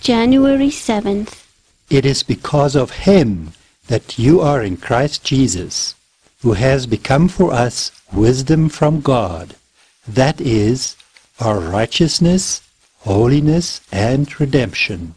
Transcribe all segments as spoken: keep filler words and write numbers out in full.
January seventh. It is because of him that you are in Christ Jesus, who has become for us wisdom from God, that is, our righteousness, holiness, and redemption.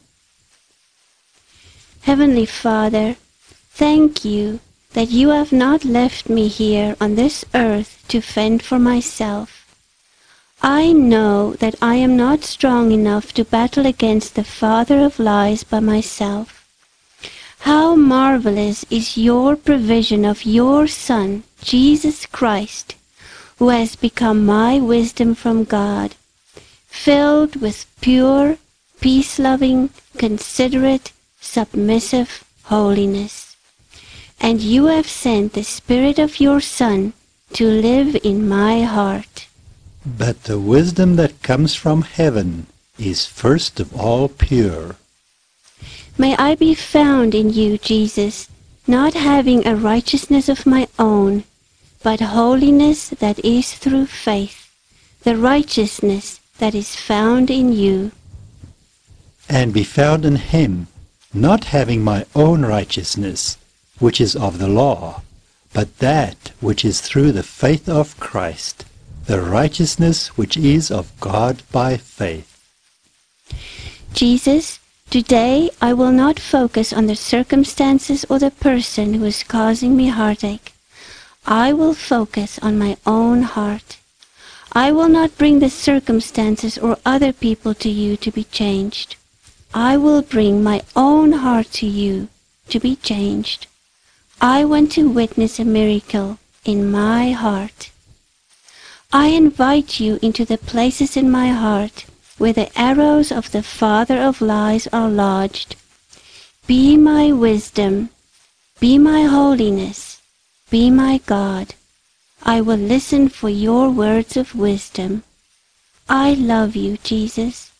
Heavenly Father, thank you that you have not left me here on this earth to fend for myself. I know that I am not strong enough to battle against the father of lies by myself. How marvelous is your provision of your Son, Jesus Christ, who has become my wisdom from God, filled with pure, peace-loving, considerate, submissive holiness. And you have sent the Spirit of your Son to live in my heart. But the wisdom that comes from heaven is first of all pure. May I be found in you, Jesus, not having a righteousness of my own, but holiness that is through faith, the righteousness that is found in you. And be found in him, not having my own righteousness, which is of the law, but that which is through the faith of Christ, the righteousness which is of God by faith. Jesus, today I will not focus on the circumstances or the person who is causing me heartache. I will focus on my own heart. I will not bring the circumstances or other people to you to be changed. I will bring my own heart to you to be changed. I want to witness a miracle in my heart. I invite you into the places in my heart where the arrows of the father of lies are lodged. Be my wisdom, be my holiness, be my God. I will listen for your words of wisdom. I love you, Jesus.